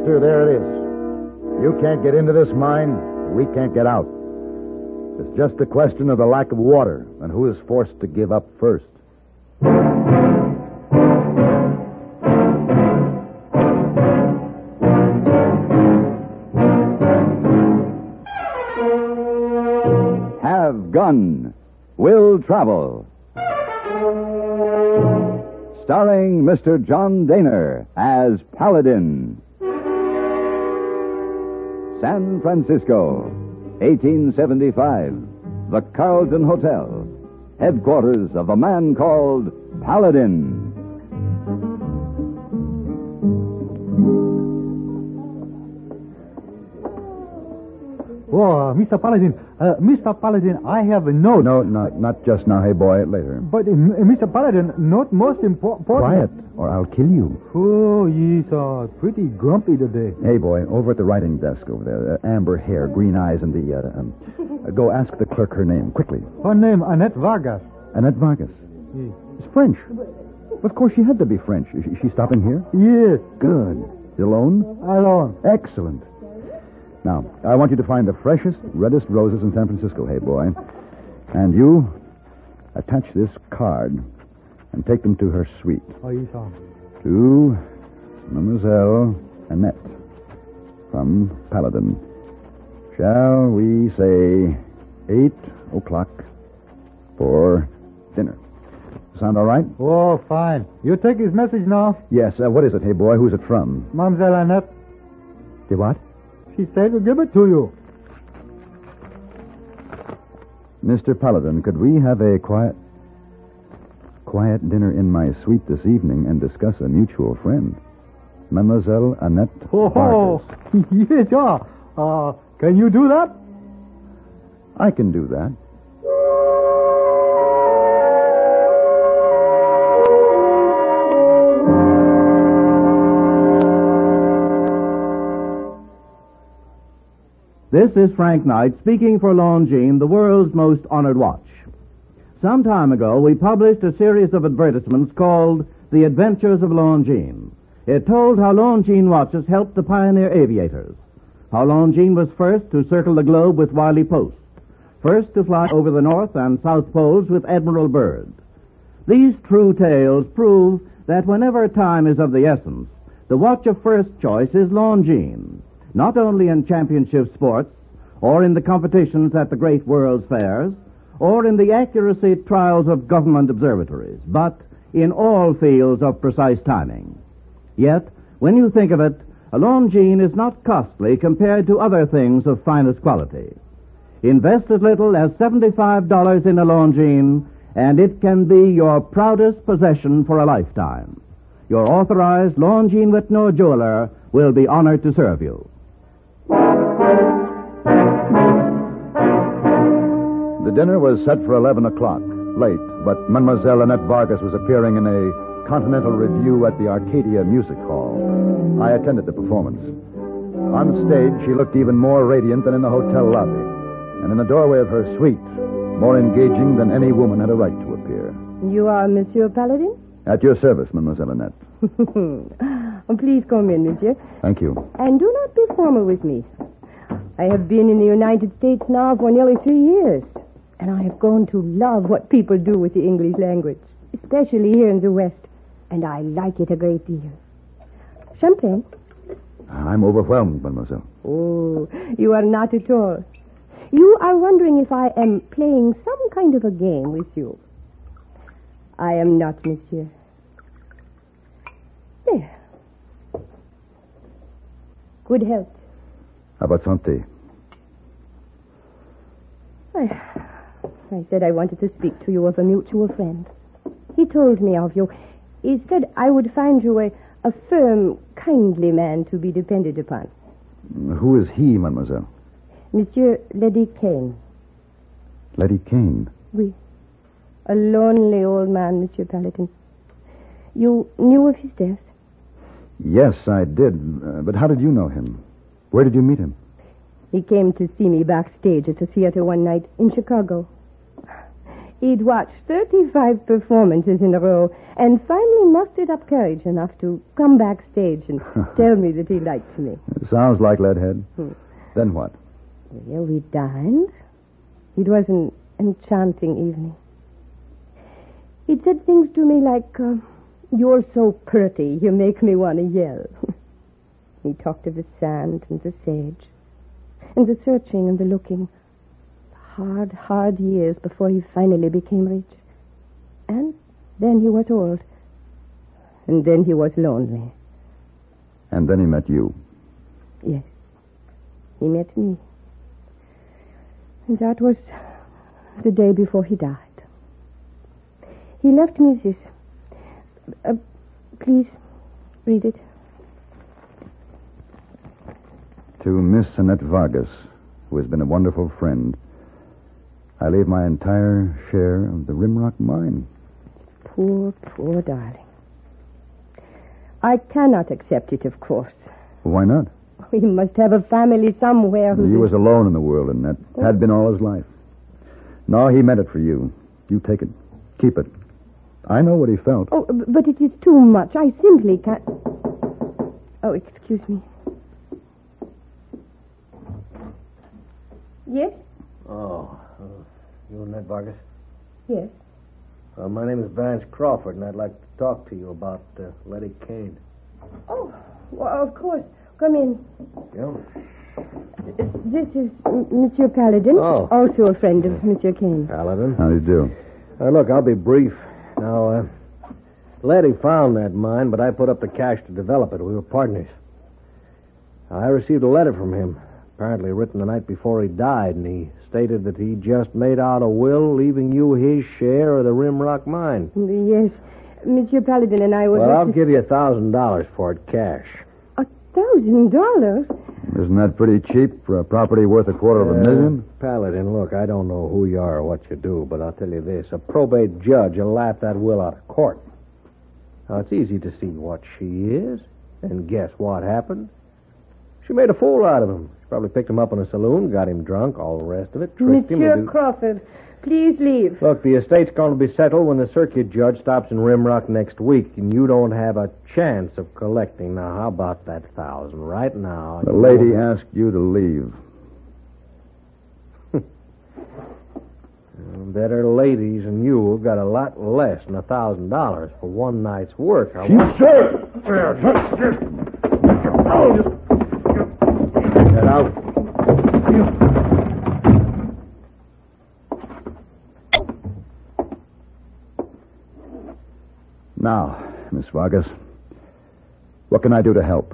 sir, there it is. You can't get into this mine, we can't get out. It's just a question of the lack of water and who is forced to give up first. Have Gun Will Travel. Starring Mr. John Daner as Paladin. San Francisco, 1875. The Carlton Hotel, headquarters of a man called Paladin. Oh, Mr. Paladin, I have a note. No, not just now. Hey, boy, later. But, Mr. Paladin, not most important. Quiet, or I'll kill you. Oh, he's pretty grumpy today. Hey, boy, over at the writing desk over there. Amber hair, green eyes, and the, go ask the clerk her name, quickly. Her name, Annette Vargas. Annette Vargas? Yes. It's French. Of course, she had to be French. Is she stopping here? Yes. Good. Alone? Alone. Excellent. Now, I want you to find the freshest, reddest roses in San Francisco, hey, boy. And you attach this card and take them to her suite. Oh, yes, sir. To Mademoiselle Annette from Paladin. Shall we say 8 o'clock for dinner? Sound all right? Oh, fine. You take his message now? Yes. What is it, hey, boy? Who's it from? Mademoiselle Annette. The what? She said to give it to you. Mr. Paladin, could we have a quiet dinner in my suite this evening and discuss a mutual friend? Mademoiselle Annette Vargas. Yes, sir. Can you do that? I can do that. This is Frank Knight speaking for Longines, the world's most honored watch. Some time ago, we published a series of advertisements called The Adventures of Longines. It told how Longines watches helped the pioneer aviators, how Longines was first to circle the globe with Wiley Post, first to fly over the North and South Poles with Admiral Byrd. These true tales prove that whenever time is of the essence, the watch of first choice is Longines. Not only in championship sports, or in the competitions at the great world's fairs, or in the accuracy trials of government observatories, but in all fields of precise timing. Yet, when you think of it, a Longines is not costly compared to other things of finest quality. Invest as little as $75 in a Longines, and it can be your proudest possession for a lifetime. Your authorized Longines Whitnall jeweler will be honored to serve you. The dinner was set for 11 o'clock, late, but Mademoiselle Annette Vargas was appearing in a Continental Review at the Arcadia Music Hall. I attended the performance. On stage, she looked even more radiant than in the hotel lobby, and in the doorway of her suite, more engaging than any woman had a right to appear. You are Monsieur Paladin? At your service, Mademoiselle Annette. Please come in, monsieur. Thank you. And do not be formal with me. I have been in the United States now for nearly 3 years, and I have grown to love what people do with the English language, especially here in the West, and I like it a great deal. Champagne? I'm overwhelmed, Mademoiselle. Oh, you are not at all. You are wondering if I am playing some kind of a game with you. I am not, monsieur. There. Good health. How about santé? I said I wanted to speak to you of a mutual friend. He told me of you. He said I would find you a firm, kindly man to be depended upon. Who is he, mademoiselle? Monsieur Lady Kane. Lady Kane? Oui. A lonely old man, Monsieur Paladin. You knew of his death? Yes, I did. But how did you know him? Where did you meet him? He came to see me backstage at the theater one night in Chicago. He'd watched 35 performances in a row and finally mustered up courage enough to come backstage and tell me that he liked me. Sounds like Leadhead. Then what? Well, we dined. It was an enchanting evening. He'd said things to me like, "You're so pretty, you make me want to yell." He talked of the sand and the sage, and the searching and the looking. Hard, hard years before he finally became rich. And then he was old. And then he was lonely. And then he met you. Yes. He met me. And that was the day before he died. He left me this. Please, read it. To Miss Annette Vargas, who has been a wonderful friend, I leave my entire share of the Rimrock mine. Poor, poor darling. I cannot accept it, of course. Why not? He must have a family somewhere who... He was alone in the world, Annette. Had been all his life. No, he meant it for you. You take it. Keep it. I know what he felt. Oh, but it is too much. I simply can't... Oh, excuse me. Yes? Oh, you Annette Vargas? Yes. My name is Vance Crawford, and I'd like to talk to you about Letty Kane. Oh, well, of course. Come in. Yeah? This is Monsieur Paladin, Oh. also a friend of Monsieur Kane. Paladin. How do you do? Look, I'll be brief. Now, Letty found that mine, but I put up the cash to develop it. We were partners. I received a letter from him, apparently written the night before he died, and he stated that he just made out a will leaving you his share of the Rimrock mine. Yes. Monsieur Paladin and I would... Well, I'll give you $1,000 for it cash. $1,000? Isn't that pretty cheap for a property worth $250,000? Paladin, look, I don't know who you are or what you do, but I'll tell you this. A probate judge will laugh that will out of court. Now, it's easy to see what she is, and guess what happened? She made a fool out of him. She probably picked him up in a saloon, got him drunk, all the rest of it, tricked him. Monsieur Crawford, please leave. Look, the estate's going to be settled when the circuit judge stops in Rimrock next week, and you don't have a chance of collecting. Now, how about that $1,000 right now? The lady asked you to leave. Better ladies than you have got a lot less than $1,000 for one night's work. Get out. Now, Miss Vargas, what can I do to help?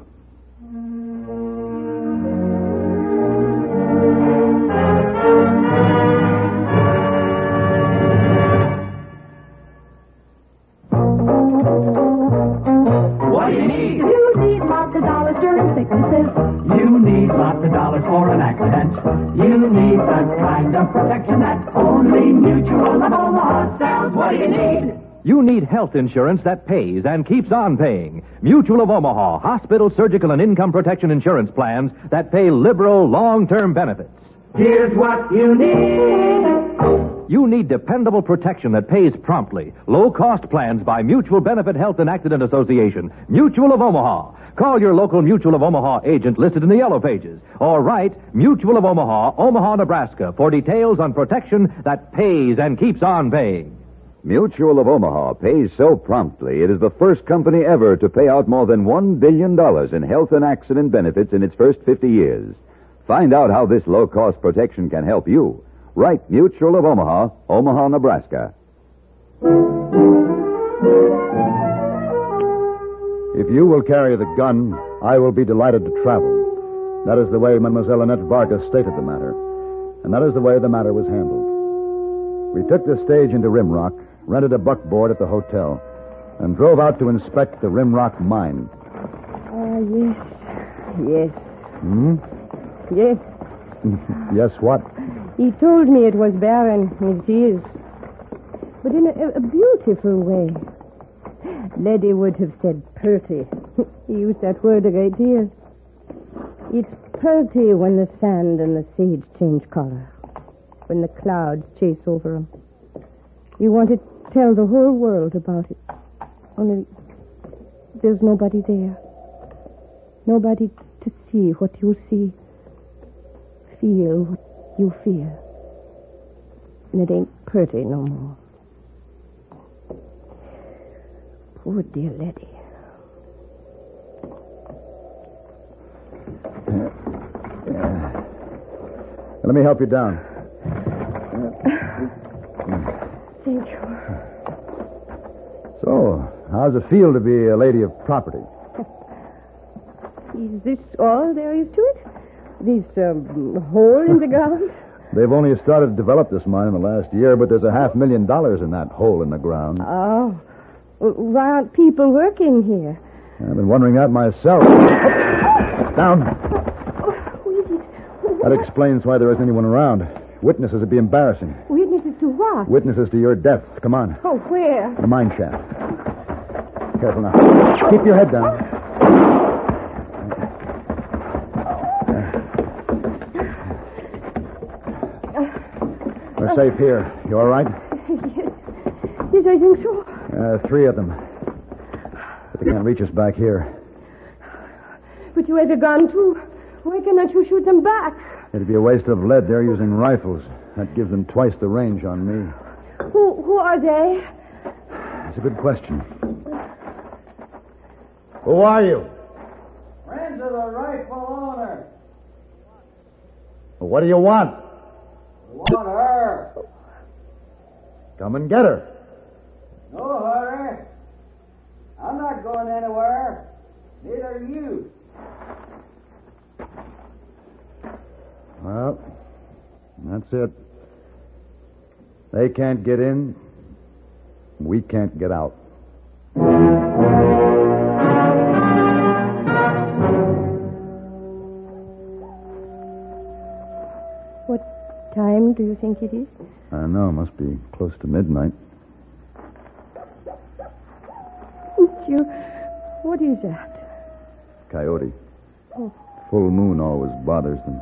What do you need? You need lots of dollars during sicknesses. You need lots of dollars for an accident. You need the kind of protection that only Mutual of Omaha sells. What do you need? You need health insurance that pays and keeps on paying. Mutual of Omaha, hospital, surgical, and income protection insurance plans that pay liberal, long-term benefits. Here's what you need. You need dependable protection that pays promptly. Low-cost plans by Mutual Benefit Health and Accident Association. Mutual of Omaha. Call your local Mutual of Omaha agent listed in the yellow pages. Or write Mutual of Omaha, Omaha, Nebraska, for details on protection that pays and keeps on paying. Mutual of Omaha pays so promptly it is the first company ever to pay out more than $1 billion in health and accident benefits in its first 50 years. Find out how this low-cost protection can help you. Write Mutual of Omaha, Omaha, Nebraska. If you will carry the gun, I will be delighted to travel. That is the way Mademoiselle Annette Vargas stated the matter. And that is the way the matter was handled. We took the stage into Rimrock, rented a buckboard at the hotel, and drove out to inspect the Rimrock mine. Yes. Hmm? Yes. Yes, what? He told me it was barren. It is. But in a beautiful way. Letty would have said purty. He used that word a great deal. It's purty when the sand and the sage change color. When the clouds chase over them. You want to tell the whole world about it. Only there's nobody there. Nobody to see what you see. Feel what you feel. And it ain't pretty no more. Poor dear Letty. Let me help you down. Thank you. So, how's it feel to be a lady of property? Is this all there is to it? This hole in the ground? They've only started to develop this mine in the last year, but there's $500,000 in that hole in the ground. Oh. Why aren't people working here? I've been wondering that myself. Down. Who is it? That explains why there isn't anyone around. Witnesses would be embarrassing. Witnesses to what? Witnesses to your death. Come on. Oh, where? The mine shaft. Careful now. Keep your head down. We're safe here. You all right? Yes. Yes, I think so. 3 of them. But they can't reach us back here. But you had a gun, too. Why cannot you shoot them back? It'd be a waste of lead. They're using rifles. That gives them twice the range on me. Who are they? That's a good question. Who are you? Friends of the rightful owner. What do you want? We want her. Come and get her. No hurry. I'm not going anywhere. Neither are you. Well, that's it. They can't get in. We can't get out. What time do you think it is? I don't know. Must be close to midnight. Monsieur, what is that? Coyote. Oh. Full moon always bothers them.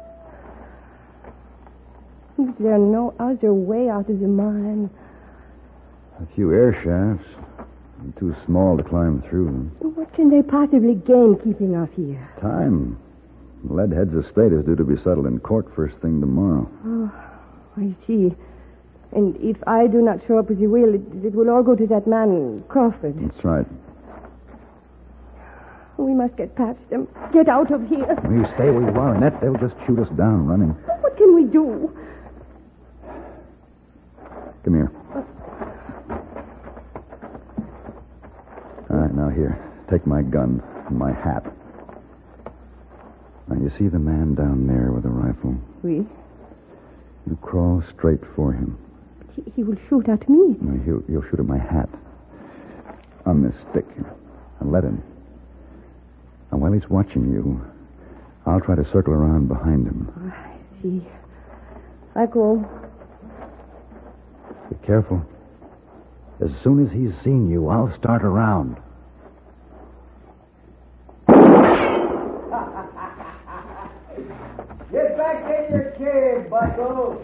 Is there no other way out of the mine? A few air shafts. Too small to climb through them. What can they possibly gain keeping us here? Time. Leadhead's estate is due to be settled in court first thing tomorrow. Oh, I see. And if I do not show up with the will, it will all go to that man, Crawford. That's right. We must get past them. Get out of here. You stay where you are, Annette. They'll just shoot us down running. What can we do? Come here. All right, now here. Take my gun and my hat. Now, you see the man down there with a rifle? Oui. You crawl straight for him. He will shoot at me. No, he'll shoot at my hat. On this stick. And let him. And while he's watching you, I'll try to circle around behind him. I see. I go. Be careful. As soon as he's seen you, I'll start around. Get back in your cave, bucko.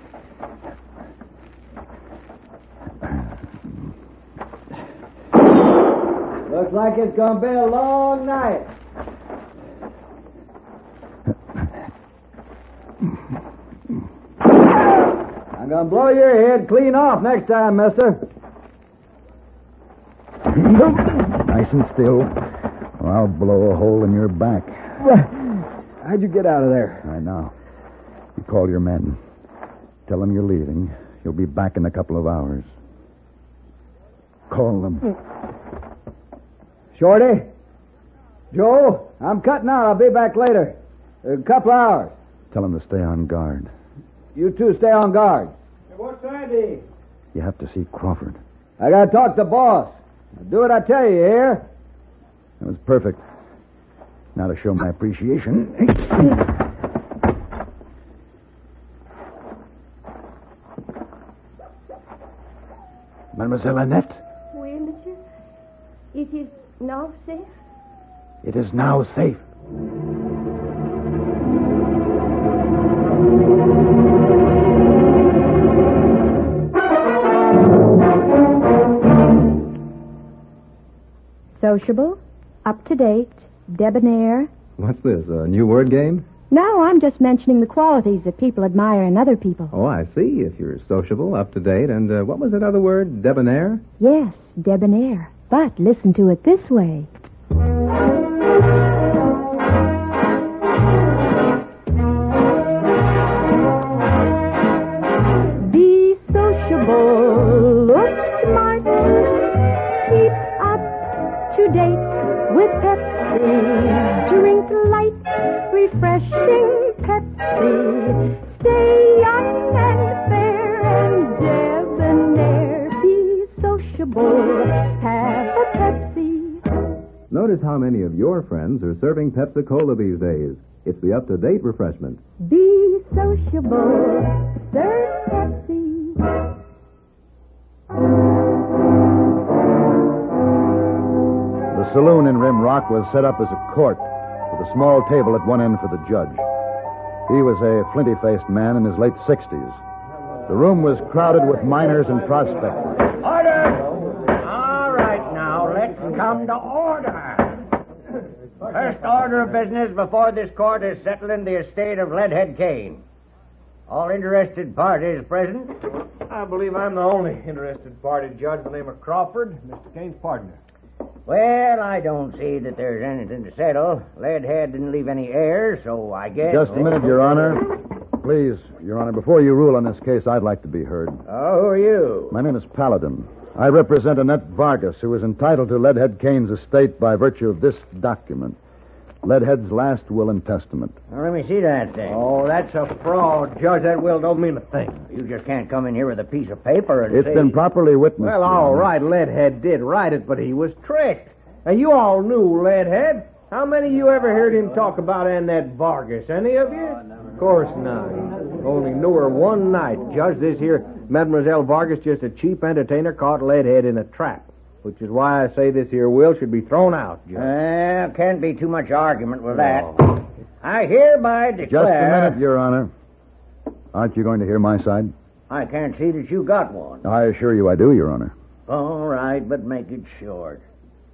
Looks like it's going to be a long night. I'm going to blow your head clean off next time, mister. Nice and still, or I'll blow a hole in your back. How'd you get out of there? Right now. You call your men. Tell them you're leaving. You'll be back in a couple of hours. Call them. Shorty? Joe? I'm cutting out. I'll be back later. A couple hours. Tell them to stay on guard. You two stay on guard. What's that? You have to see Crawford. I got to talk to boss. Do what I tell you, here. That was perfect. Now to show my appreciation. Mademoiselle Annette, Oui, monsieur. It is now safe? it is now safe. sociable, up-to-date, debonair. What's this, a new word game? No, I'm just mentioning the qualities that people admire in other people. Oh, I see. If you're sociable, up-to-date, and what was that other word? Debonair? Yes, debonair. But listen to it this way. Be sociable, look smart, keep up to date with Pepsi. Drink light, refreshing Pepsi. Stay young and fair and debonair. Be sociable, have a Pepsi. Notice how many of your friends are serving Pepsi-Cola these days. It's the up-to-date refreshment. Be sociable, serve Pepsi. The saloon in Rim Rock was set up as a court, with a small table at one end for the judge. He was a flinty-faced man in his late 60s. The room was crowded with miners and prospectors. Order! All right, now, let's come to order. First order of business before this court is settling the estate of Leadhead Kane. All interested parties present? I believe I'm the only interested party, Judge. The name of Crawford, Mr. Kane's partner. Well, I don't see that there's anything to settle. Leadhead didn't leave any heirs, so I guess... Just a minute, Your Honor. Please, Your Honor, before you rule on this case, I'd like to be heard. Oh, who are you? My name is Paladin. I represent Annette Vargas, who is entitled to Leadhead Kane's estate by virtue of this document, Leadhead's last will and testament. Now, let me see that thing. Oh, that's a fraud, Judge. That will don't mean a thing. You just can't come in here with a piece of paper and It's say... been properly witnessed. Well, Your all Honor. right, Leadhead did write it, but he was tricked. And you all knew Leadhead. How many of you ever heard him talk about Annette Vargas? Any of you? Of course not. Only knew her one night. Judge, this here Mademoiselle Vargas just a cheap entertainer caught Leadhead in a trap. Which is why I say this here will should be thrown out, Judge. Can't be too much argument with that. I hereby declare... Just a minute, Your Honor. Aren't you going to hear my side? I can't see that you got one. I assure you I do, Your Honor. All right, but make it short.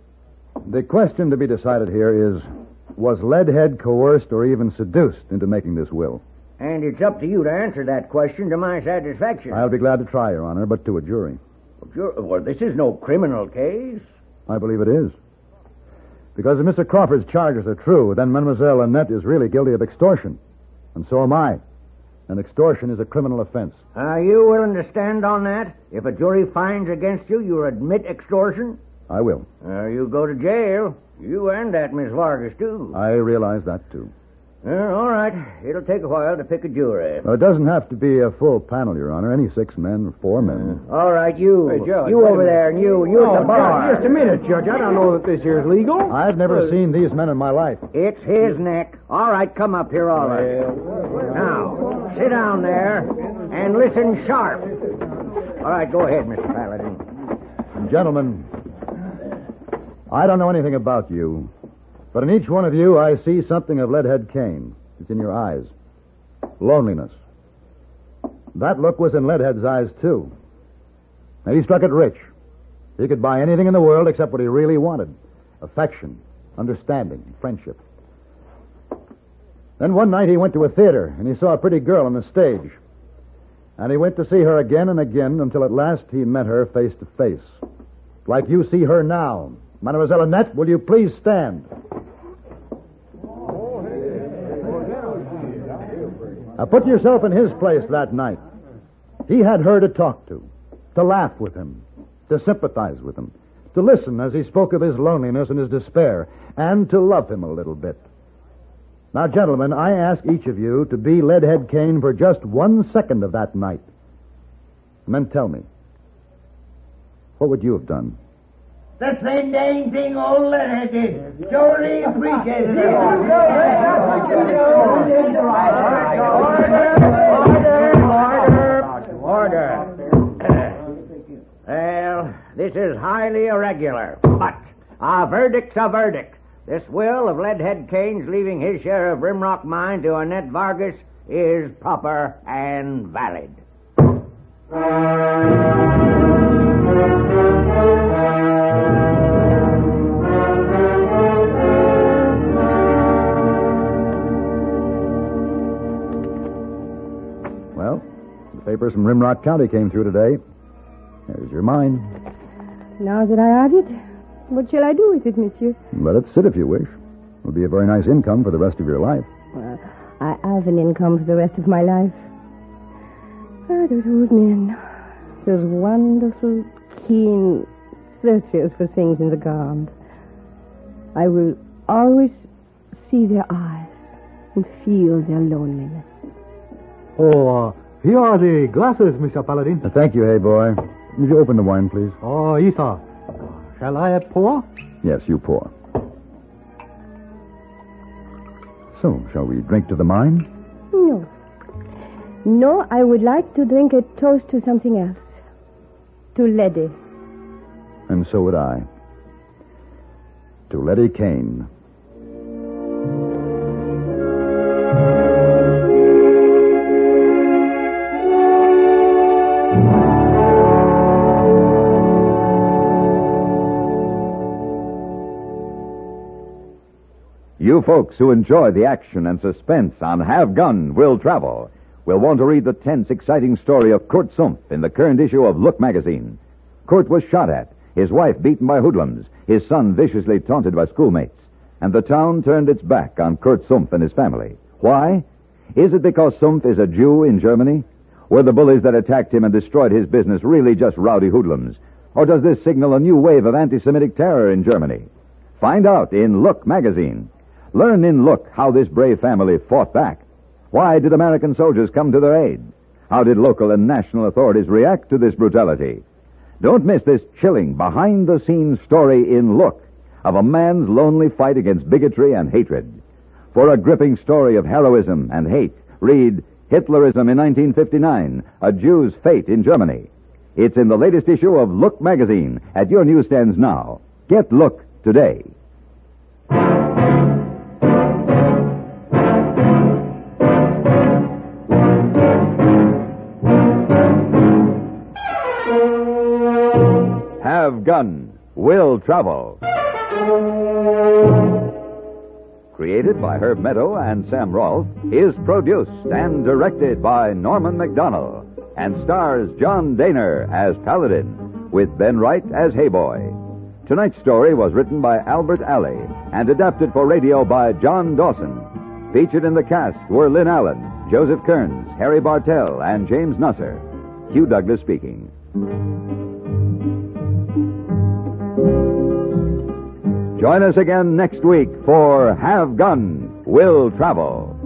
The question to be decided here is, was Leadhead coerced or even seduced into making this will? And it's up to you to answer that question to my satisfaction. I'll be glad to try, Your Honor, but to a jury. Well, this is no criminal case. I believe it is. Because if Mr. Crawford's charges are true, then Mademoiselle Annette is really guilty of extortion. And so am I. And extortion is a criminal offense. Are you willing to stand on that? If a jury finds against you, you admit extortion? I will. You go to jail. You and that Miss Vargas, too. I realize that, too. All right. It'll take a while to pick a jury. Well, it doesn't have to be a full panel, Your Honor. Any 6 men or 4 men. All right, you. Hey, Judge, you over there, and you at the bar. Just a minute, Judge. I don't know that this here is legal. I've never seen these men in my life. It's his neck. All right, come up here, all right. Now, sit down there and listen sharp. All right, go ahead, Mr. Paladin. Gentlemen, I don't know anything about you, but in each one of you I see something of Leadhead Kane. It's in your eyes. Loneliness. That look was in Leadhead's eyes, too. Now, he struck it rich. He could buy anything in the world except what he really wanted. Affection, understanding, friendship. Then one night he went to a theater, and he saw a pretty girl on the stage. And he went to see her again and again until at last he met her face to face. Like you see her now. Mademoiselle Annette, will you please stand? Now put yourself in his place that night. He had her to talk to laugh with him, to sympathize with him, to listen as he spoke of his loneliness and his despair, and to love him a little bit. Now, gentlemen, I ask each of you to be Leadhead Kane for just 1 second of that night. And then tell me, what would you have done? The same dang thing old Leonard did. Surely appreciated it. Order. Well, this is highly irregular, but a verdict's a verdict. This will of Leadhead Kane's leaving his share of Rimrock mine to Annette Vargas is proper and valid. The papers from Rimrock County came through today. There's your mine. Now that I have it, what shall I do with it, monsieur? Let it sit if you wish. It'll be a very nice income for the rest of your life. I have an income for the rest of my life. Those woodmen. Those wonderful, keen searchers for things in the ground. I will always see their eyes and feel their loneliness. Oh, here are the glasses, Mr. Paladin. Thank you, hey boy. Would you open the wine, please? Oh, yes, sir. Shall I pour? Yes, you pour. So, shall we drink to the mine? No. No, I would like to drink a toast to something else. To Letty. And so would I. To Letty Kane. You folks who enjoy the action and suspense on Have Gun, Will Travel will want to read the tense, exciting story of Kurt Sumpf in the current issue of Look magazine. Kurt was shot at, his wife beaten by hoodlums, his son viciously taunted by schoolmates, and the town turned its back on Kurt Sumpf and his family. Why? Is it because Sumpf is a Jew in Germany? Were the bullies that attacked him and destroyed his business really just rowdy hoodlums? Or does this signal a new wave of anti-Semitic terror in Germany? Find out in Look magazine. Learn in Look how this brave family fought back. Why did American soldiers come to their aid? How did local and national authorities react to this brutality? Don't miss this chilling, behind-the-scenes story in Look of a man's lonely fight against bigotry and hatred. For a gripping story of heroism and hate, read Hitlerism in 1959, A Jew's Fate in Germany. It's in the latest issue of Look magazine at your newsstands now. Get Look today. Have Gun, Will Travel. Created by Herb Meadow and Sam Rolfe, is produced and directed by Norman McDonnell, and stars John Daner as Paladin, with Ben Wright as Hayboy. Tonight's story was written by Albert Alley and adapted for radio by John Dawson. Featured in the cast were Lynn Allen, Joseph Kearns, Harry Bartell, and James Nusser. Hugh Douglas speaking. Join us again next week for Have Gun, Will Travel.